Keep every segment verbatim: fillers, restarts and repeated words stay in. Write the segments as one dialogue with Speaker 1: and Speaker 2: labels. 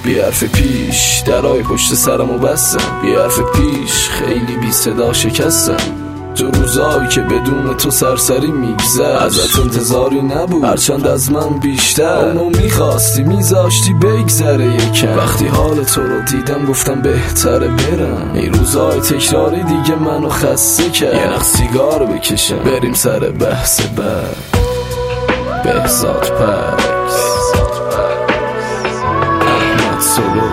Speaker 1: بی حرف پیش درای پشت سرمو بستم، بی حرف پیش خیلی بی صدا شکستم. تو روزایی که بدون تو سرسری میگذشت، ازت انتظاری نبود هرچند از من بیشتر. اونو میخواستی میذاشتی بگذره یکم، وقتی حال تو رو دیدم گفتم بهتره برم. این روزای تکراری دیگه منو خسته کرد، یه نخ سیگار بکشم بریم سر بحث بعد. بهزاد پکس، احمد سلو.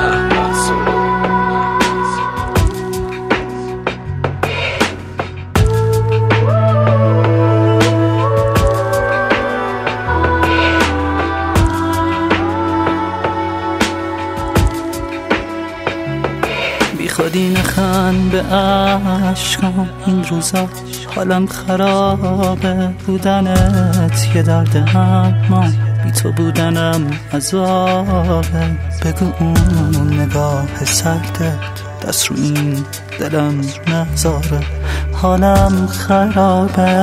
Speaker 2: بی خودی نخند به عشقم، این روزا حالم خرابه. بودنت یه درد اما بی تو بودنم عذابه. بگو اون نگاه سردت دست رو این دلم نذاره، حالم خرابه.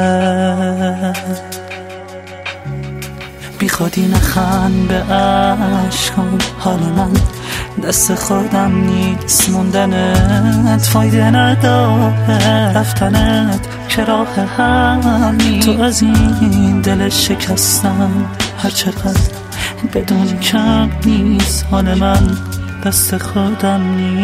Speaker 2: بی خودی نخند به عشقم، حال من دست خودم نیست. موندنت فایده نداره، رفتنت که راه حل نیست. تو از این دل شکستم هر چقدر بدون کم نیست. حال من دست خودم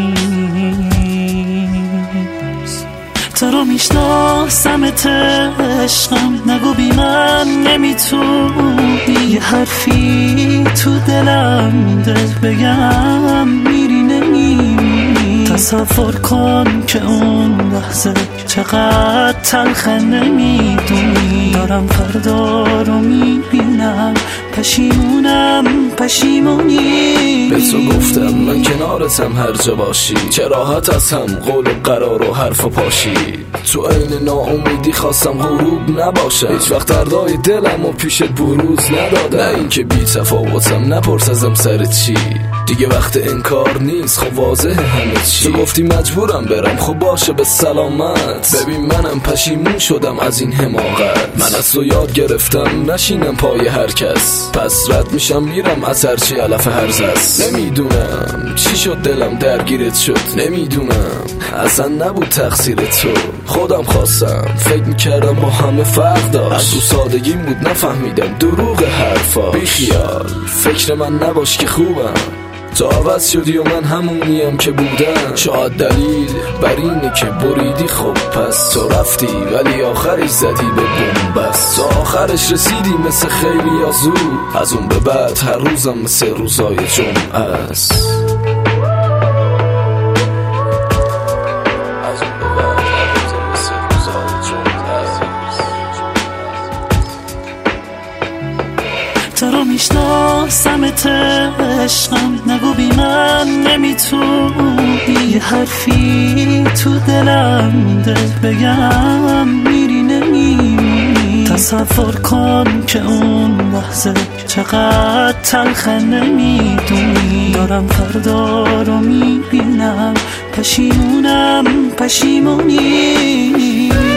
Speaker 2: نیست. تو رو میشناسمت عشقم، نگو بی من نمیتونی. یه حرفی تو دلم دل بگم میری نمیری. تصور کن که اون لحظه چقدر تلخه نمیدونی. دارم فردا رو میبینم، پشیمونم پشیمونی.
Speaker 1: به تو گفتم من کنارتم هر جا باشی، چه راحت از هم قول قرار و حرف و پاشی. تو عین ناامیدی خواستم غروب نباشم، هیچ وقت دردای دلم و پیشت بروز ندادم. نه این که بی تفاوتم، نپرس ازم سر چی، دیگه وقت انکار نیست، خب واضحه همه چی. تو گفتی مجبورم برم، خب باشه به سلامت. ببین منم پشیمون شدم از این حماقت. من از تو یاد گرفتم نشینم پای هر کس، پس رد میشم میرم از هرچی علف هرز است. نمیدونم چی شد دلم درگیرت شد، نمیدونم اصلا نبود تقصیر تو، خودم خواستم. فکر میکردم با همه فرق داشت، از تو سادگیم بود نفهمیدم دروغ حرفا. بیخیال فکر من نباش که خوبم، تو عوض شدی و من همونیم که بودم. شاید دلیل بر اینه که بریدی، خب پس تو رفتی ولی آخرش زدی به بنبست. تو آخرش رسیدی مثل خیلی یا زود، از اون به بعد هر روزم مثل روزای جمعه است.
Speaker 2: تو رو میشناسمت عشقم، نگو بی من نمیتونی. یه حرفی تو دلم دل بگم میری نمیری. تصور کن که اون لحظه چقدر تلخه نمیدونی. دارم فردا رو میبینم، پشیمونم پشیمونی.